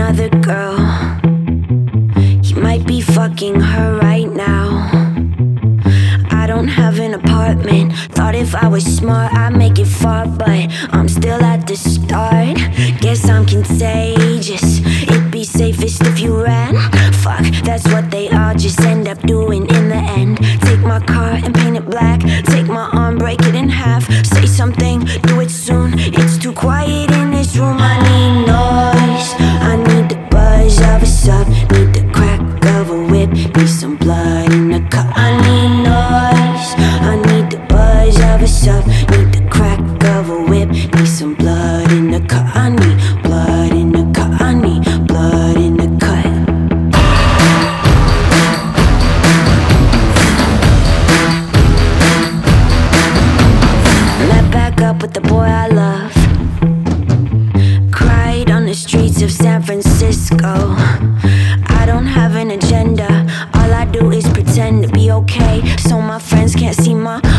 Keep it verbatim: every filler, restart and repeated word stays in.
another girl. He might be fucking her right now. I don't have an apartment. Thought if I was smart I'd make it far, but I'm still at the start. Guess I'm contagious. It'd be safest if you ran. Fuck, that's what they all just end up doing in the end. Take my car and paint it black. Take my arm, break it in half. Say something, do it soon. It's too quiet in this room. I need noise. I need the buzz of a sub. Need the crack of a whip. Need some blood in the cup. I need noise. I need the buzz of a sub. Need the crack of a whip. Need some blood in the cut. I need blood in the cut. I need blood in the cut. Met back up with the boy I love. Cried on the streets of San Francisco. I don't have an agenda. All I do is pretend to be okay, so my friends can't see my